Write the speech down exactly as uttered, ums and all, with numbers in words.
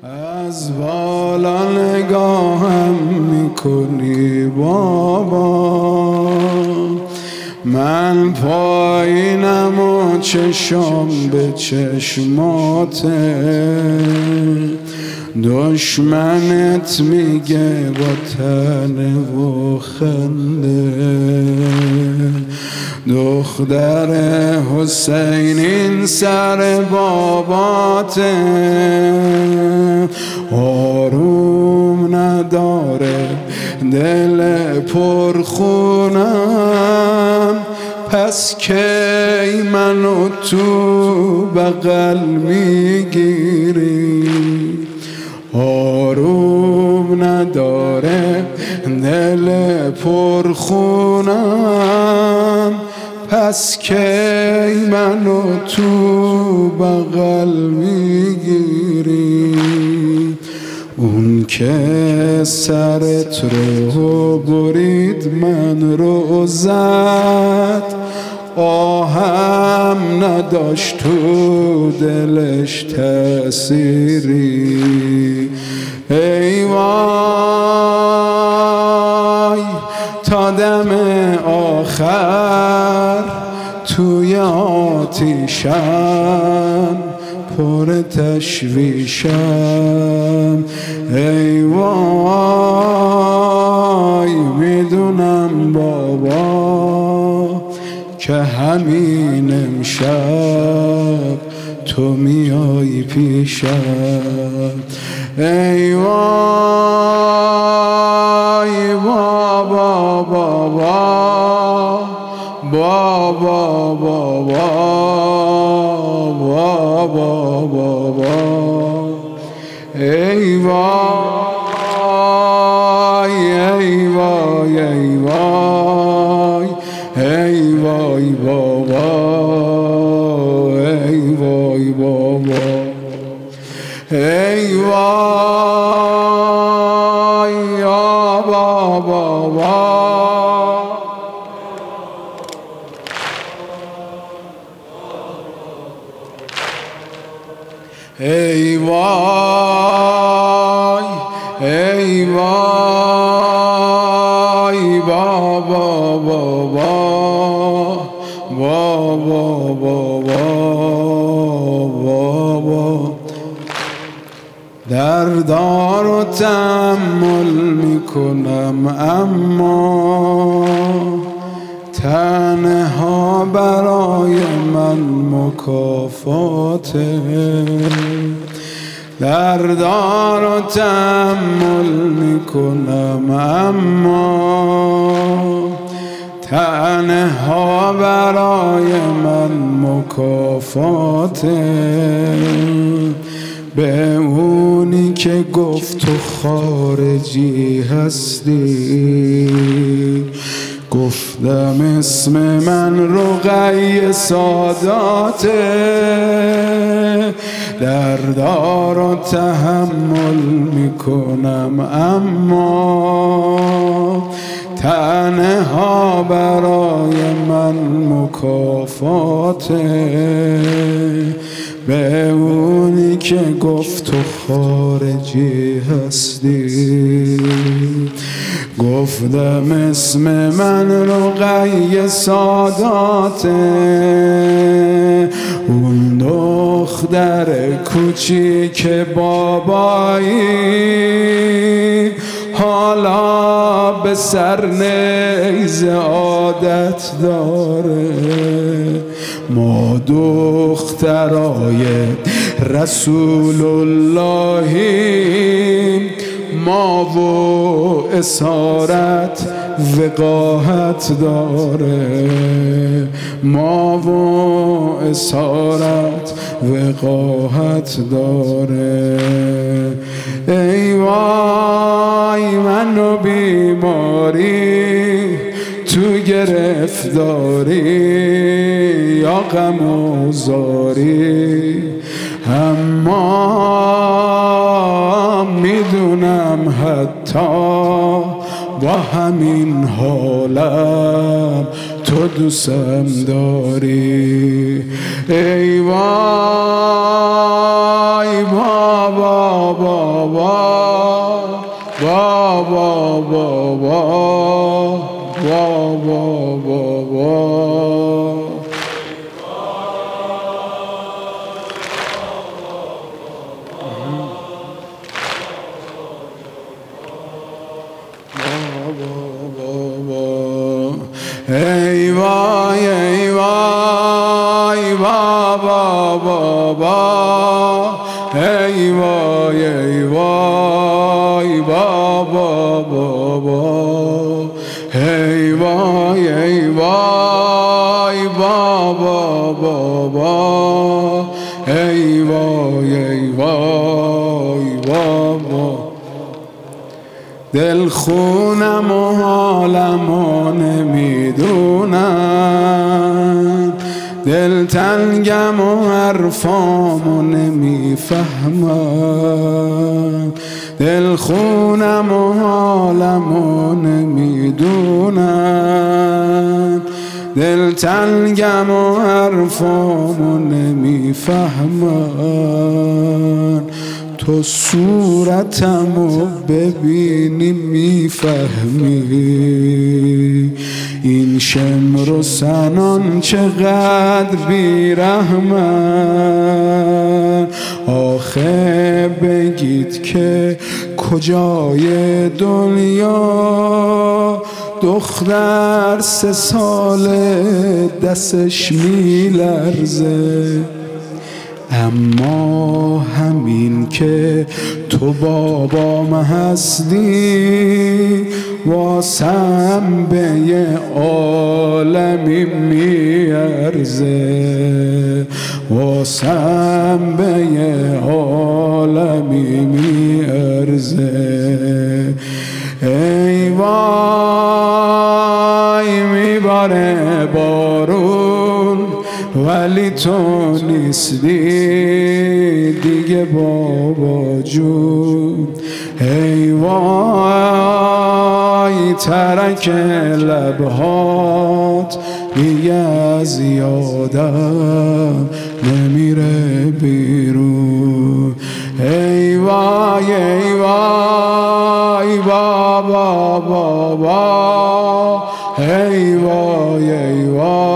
از بالا نگاهم میکنی بابا، من پایینم و چشم به چشماته، دشمنت میگه با تنه و خنده، دختر حسین این سر باباته، آروم نداره دل پرخونم، پس کی منو تو بغل میگیری، آروم نداره دل پرخونم، پس کی منو تو بغل میگیری، اون که سرت رو برید من رو زد، آهم نداشت تو دلش تأثیری، ای وای تا دم آخر توی آتیشم پر تشویشم، ای وای میدونم بابا که همین امشب تو میای پیشم، ای وای بابا بابا بابا بابا بابا بابا، ای وای ای وای ای وای ای وای بابا، ای وای بابا، ای وای یا بابا، ای وای ای وای بابا بابا بابا بابا، دردار و تحمل میکنم اما تنها برای من مکافاته، دردار و تحمل میکنم اما تنها برای من مکافاته، به اونی که گفت تو خارجی هستی، گفتم اسم من رقیه ساداته، دردار و تحمل میکنم اما تنها برای من مکافاته، به اونی که گفت تو خارجی هستی، گفتم اسم من رقیه ساداته، اون دختر کوچیک بابایی حالا به سر نیزه عادت داره، ما دخترای رسول اللهیم، ما و اسارت وقاحت داره، ما و اسارت وقاحت داره، ای وای منو بیماری تو گرفتاری یا غم و زاری، اما میدونم حتی با همین حالم تو دوستم داری، ای وای بابا بابا بابا بابا بابا ای وای ای وای بابا بابا ای وای ای وای بابا بابا ای وای ای وای بابا بابا ای وای ای وای بابا دل خونم و حالمو نمیدونن دل تنگم و حرفامو نمیفهمن دل خونم و حالمو نمیدونن دل تنگم و حرفامو نمیفهمن تو صورتمو ببینی میفهمی این شمر و سنان چقدر بیرحمن آخه بگید که کجای دنیا دختر سه ساله دستش میلرزه اما همین که تو بابام هستی واسم به یه عالمی میارزه واسم به یه عالمی میارزه ای وای میباره بارون ولی تو نیستی دیگه بابا جون ای وای ترک لبهات دیگه از یادم نمیره بیرون ای وای ای وای بابا بابا ای وای ای وای